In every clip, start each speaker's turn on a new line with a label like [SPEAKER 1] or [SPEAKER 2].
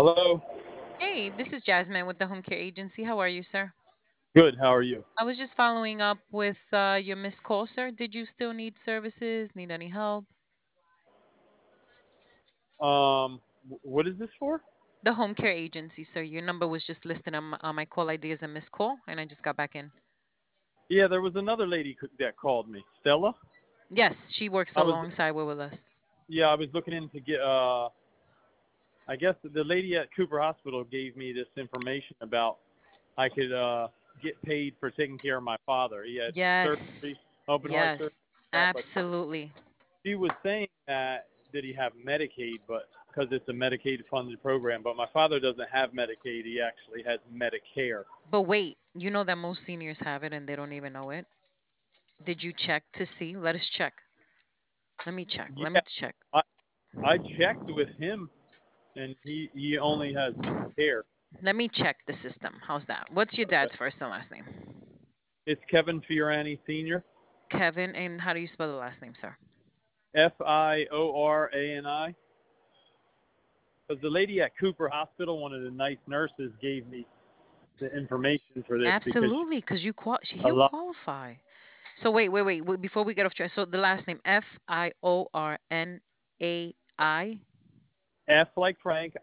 [SPEAKER 1] Hello.
[SPEAKER 2] Hey, this is Jasmine with the Home Care Agency. How are you, sir?
[SPEAKER 1] Good. How are you?
[SPEAKER 2] I was just following up with your missed call, sir. Did you still need services? Need any help?
[SPEAKER 1] What is this for?
[SPEAKER 2] The Home Care Agency, sir. Your number was just listed on my call ID as a missed call, and I just got back in.
[SPEAKER 1] Yeah, there was another lady that called me, Stella.
[SPEAKER 2] Yes, she works
[SPEAKER 1] I was
[SPEAKER 2] alongside with us.
[SPEAKER 1] yeah, I was looking in to get. I guess the lady at Cooper Hospital gave me this information about I could get paid for taking care of my father. He had
[SPEAKER 2] Yes,
[SPEAKER 1] surgery, open heart surgery,
[SPEAKER 2] yes,
[SPEAKER 1] but
[SPEAKER 2] absolutely.
[SPEAKER 1] she was saying that did he have Medicaid, but because it's a Medicaid funded program, but my father doesn't have Medicaid. He actually has Medicare.
[SPEAKER 2] But wait, you know that most seniors have it and they don't even know it. Did you check to see? Let us check. Let me check. Let me
[SPEAKER 1] Yeah,
[SPEAKER 2] check.
[SPEAKER 1] I I checked with him, and he only has Medicare.
[SPEAKER 2] Let me check the system. How's that? What's your
[SPEAKER 1] Okay.
[SPEAKER 2] dad's first and last name?
[SPEAKER 1] It's Kevin Fiorani Sr.
[SPEAKER 2] Kevin, and how do you spell the last name, sir?
[SPEAKER 1] Fiorani. Because the lady at Cooper Hospital, one of the nice nurses, gave me the information for this because
[SPEAKER 2] Absolutely, because
[SPEAKER 1] a
[SPEAKER 2] he'll
[SPEAKER 1] lot
[SPEAKER 2] qualify. So wait. Before we get off track, so the last name Fiornai,
[SPEAKER 1] F like Frank,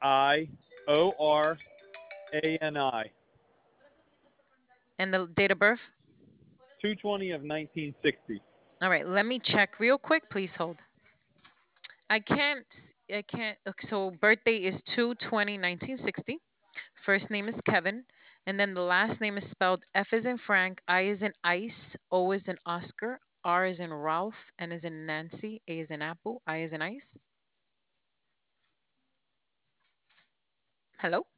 [SPEAKER 1] Iorani.
[SPEAKER 2] and the date of birth.
[SPEAKER 1] 220 of 1960.
[SPEAKER 2] All right, let me check real quick. Please hold. I can't. I can't. Okay, so birthday is 2/20/1960. First name is Kevin, and then the last name is spelled F is in Frank, I is in Ice, O is in Oscar, R is in Ralph, N is in Nancy, A is in Apple, I is in Ice. Hello?